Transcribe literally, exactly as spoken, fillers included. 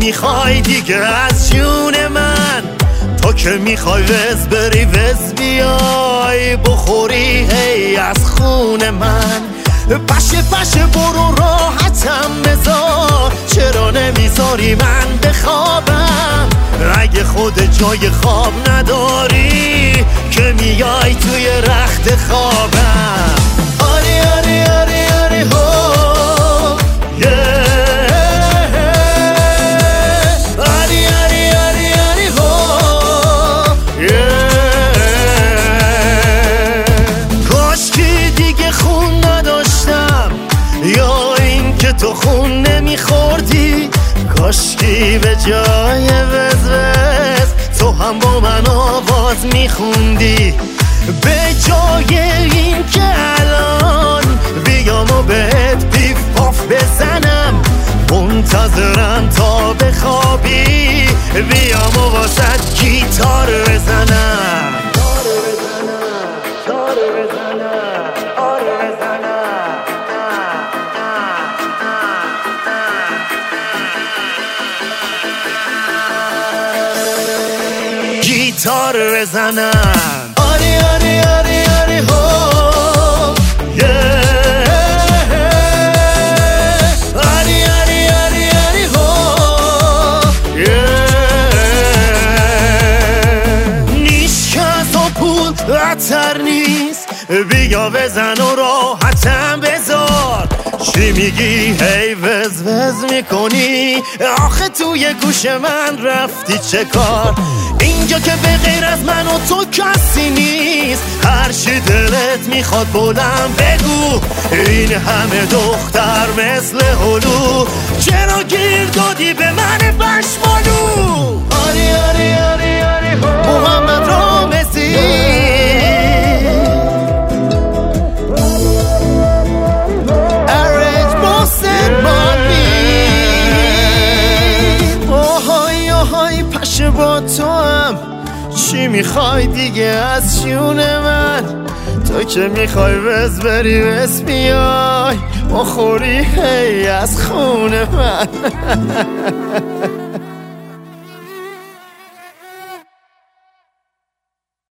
میخوای دیگه از جون من؟ تو که میخوای وز بری وز بیای بخوری هی از خون من. پشه پشه برو راحتم بذار، چرا نمیذاری من بخوابم؟ اگه خود جای خواب نداری که میای توی رخت خوابم. آری آری آری آری هو آری آری آری آری هو کاشکی دیگه خون نداشتم، یا این که تو خون نمیخوردی. کاشکی به جای وز وز تو هم با من آواز میخوندی. به جای این که الان بیام و بهت پیف پاف بزنم، منتظرم تا بخوابی بیام و واسد گیتار بزنم. گیتار بزنم. آری آری آری آری هو آری آری آری آری هو نیش که تو پول عطر نیست، بیا بزن و راحتم بذار. چی میگی هی وز وز میکنی؟ آخه توی گوش من رفتی چه کار؟ اینجا که به غیر از من و تو کسی نیست، هر چی دلت میخواد بلند بگو. این همه دختر مثل هلو، چرا گیر دادی به من بشمالو؟ آری آری آری آری محمد رامزی ارج محسن مانی. آهای آهای پشه با تو هم، چی میخوای دیگه از جون من؟ تو که میخوای وز بری وز بیای بخوری هی از خون من.